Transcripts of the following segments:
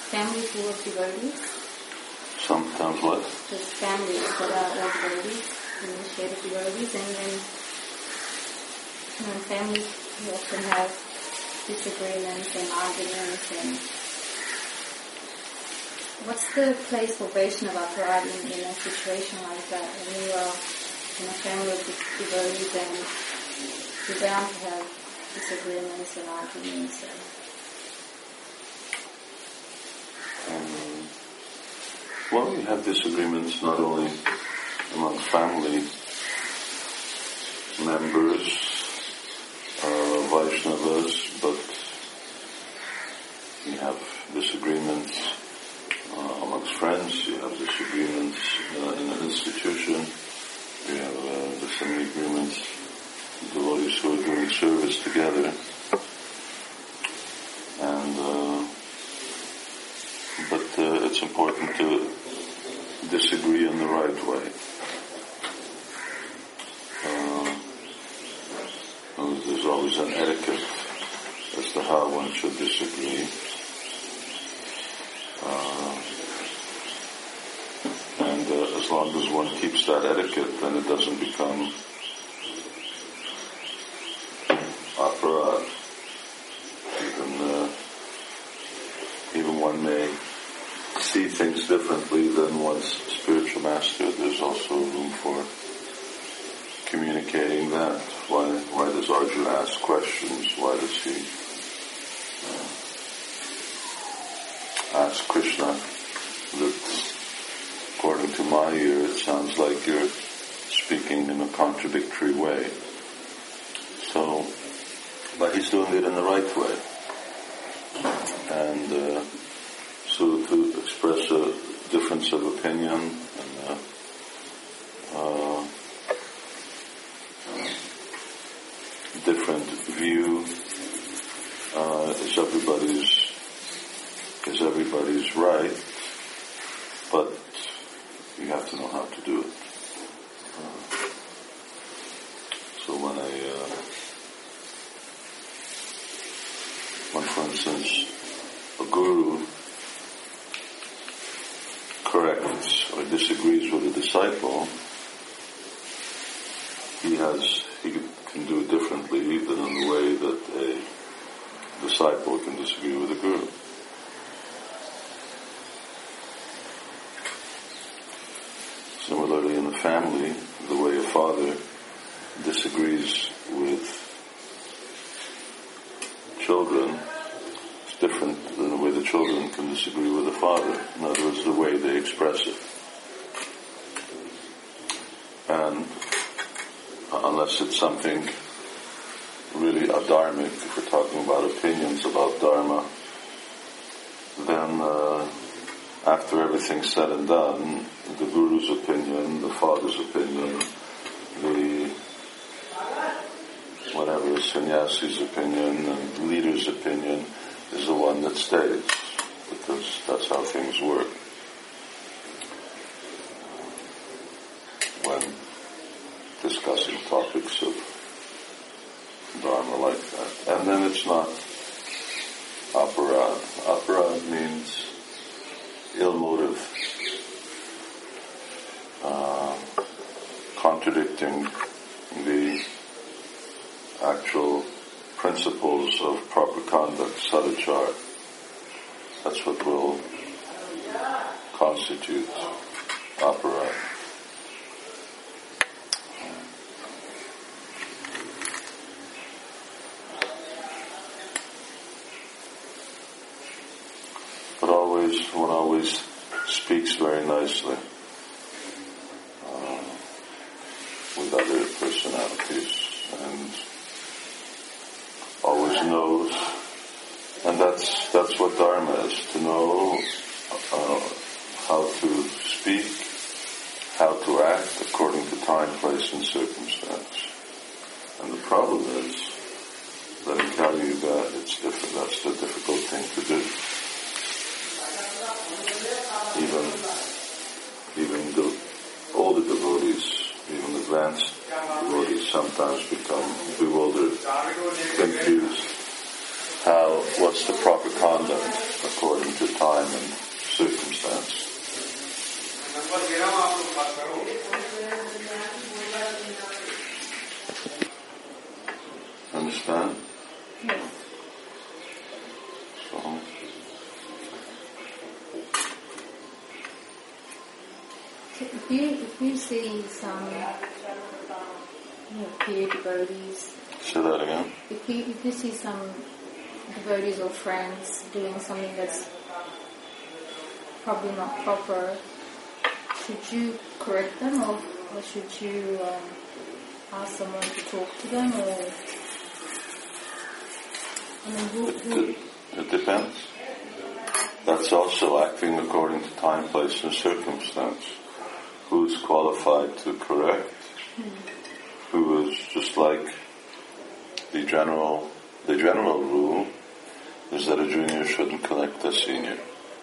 family full of devotees? Sometimes what? There's families that are all devotees, initiated devotees, and then families who often have disagreements and arguments. And what's the place for Vaishnava Aparad in a situation like that? When you are in a family of devotees and you're bound to have disagreements and arguments. Well, we have disagreements not only among family members, Vaishnavas, but we have disagreements amongst friends, you have disagreements in an institution, we have disagreements with devotees who are doing service together, and but it's important to disagree in the right way. There's always an etiquette as to how one should disagree. And as long as one keeps that etiquette, then it doesn't become aparad. Even one may see things differently than one's spiritual master. There's also room for communicating that. Why does Arjuna ask questions? Why does he ask Krishna that, according to my ear, it sounds like you're speaking in a contradictory way. So, but he's doing it in the right way. And so to express a difference of opinion and different view is everybody's right, but you have to know how to do it. So when for instance, a guru corrects or disagrees with a disciple, he can do it differently than in the way that a disciple can disagree with a guru. Similarly, in a family, the way a father disagrees with children is different than the way the children can disagree with the father. In other words, the way they express it. And unless it's something really adharmic, if we're talking about opinions about dharma, then after everything's said and done, the guru's opinion, the father's opinion, the whatever sannyasi's opinion and leader's opinion is the one that stays, because that's how things work. When discussing topics of dharma like that. And then it's not aparad. Aparad means ill motive, contradicting the actual principles of proper conduct, sadachar. That's what will constitute aparad. But one always speaks very nicely with other personalities, and always knows, and that's what dharma is, to know how to speak, how to act according to time, place, and circumstance. And the problem is that in Kali Yuga, it's different. That's the difficult thing to do. Even the older devotees, even advanced devotees, sometimes become bewildered, confused. What's the proper conduct according to time, time and circumstance. Understand? Yes. So if you see some peer devotees. Say that again. If you see some devotees or friends doing something that's probably not proper, should you correct them or should you ask someone to talk to them, or It depends. That's also acting according to time, place, and circumstance. Who's qualified to correct? Who is just like the general rule is that a junior shouldn't correct a senior.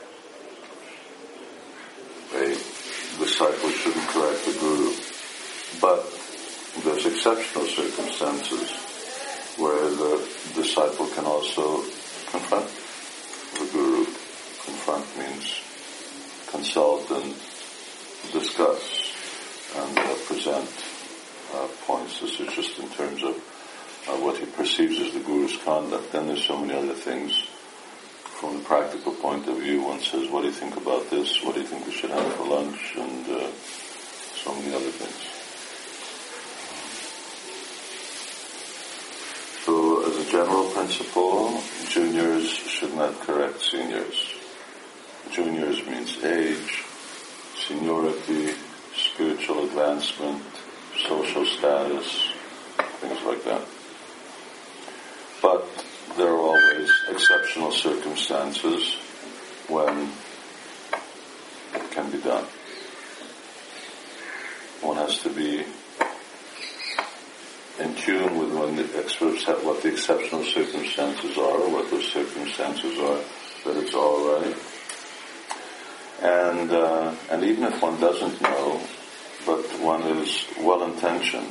A disciple shouldn't correct the guru. But there's exceptional circumstances where the disciple can also confront the guru. Confront means consult and discuss and present points. This is just in terms of what he perceives as the guru's conduct. Then there's so many other things. From the practical point of view, one says, what do you think about this? What do you think we should have for lunch? And so many other things. So as a general principle, juniors should not correct seniors. Juniors means age, seniority, spiritual advancement, social status, things like that. But there are always exceptional circumstances when it can be done. One has to be in tune with what the exceptional circumstances are, or what those circumstances are, that it's all right. And even if one doesn't know, but one is well-intentioned,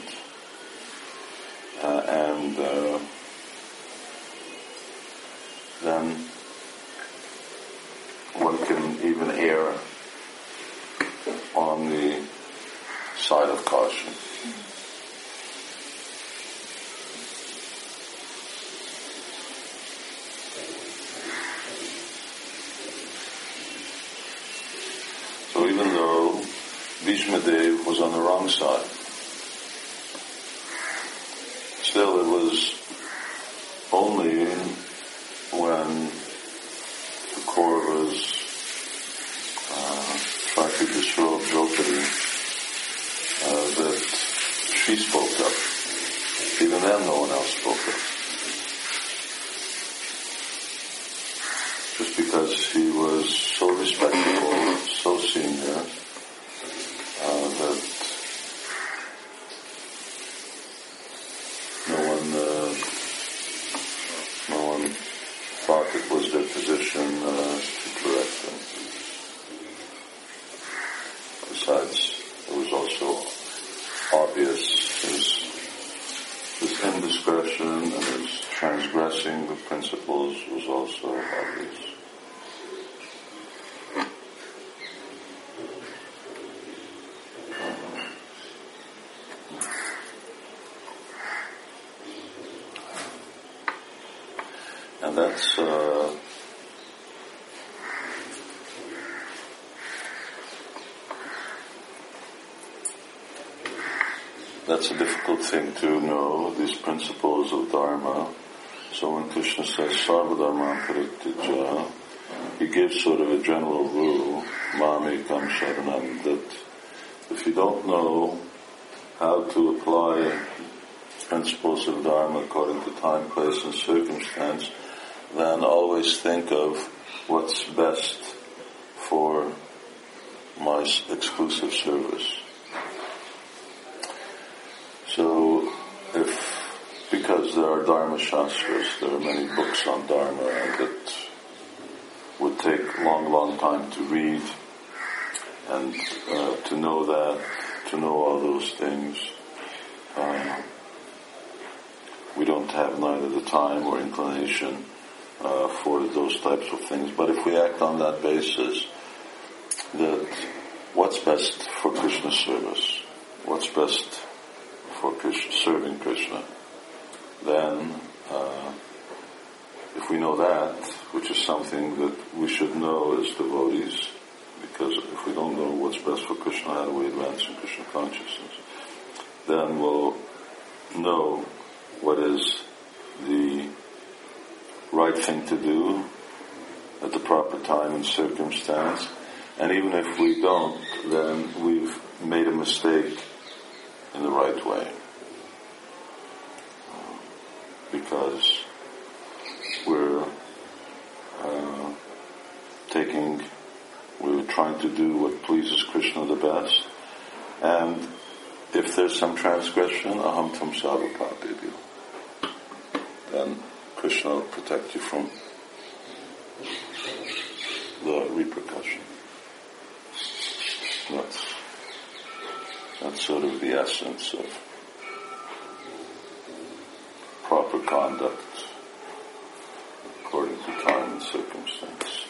then one can even err on the side of caution. So even though Bhishmadev was on the wrong side, still it was only when the Kauravas tried to disrobe Draupadi that she spoke up. Even then no one else spoke up. Just because he was so respectable, so senior, that no one thought it was their position to correct them. Besides, it was also obvious his indiscretion and his transgressing the principles was also obvious. And that's a difficult thing to know, these principles of Dharma. So when Krishna says Sarvadharma Parityaja, he gives sort of a general rule, Mamekam Sharanam, that if you don't know how to apply principles of Dharma according to time, place, and circumstance, then always think of what's best for my exclusive service. So, because there are Dharma Shastras, there are many books on Dharma that would take long time to read, and to know all those things, we don't have neither the time or inclination for those types of things. But if we act on that basis, that what's best for Krishna service, what's best for Krishna, serving Krishna, then if we know that, which is something that we should know as devotees, because if we don't know what's best for Krishna, how do we advance in Krishna consciousness, then we'll know what is the right thing to do at the proper time and circumstance. And even if we don't, then we've made a mistake in the right way. Because we're trying to do what pleases Krishna the best. And if there's some transgression, aham tam sarvapapebhyo, then Krishna will protect you from the repercussion. That's sort of the essence of proper conduct according to time and circumstance.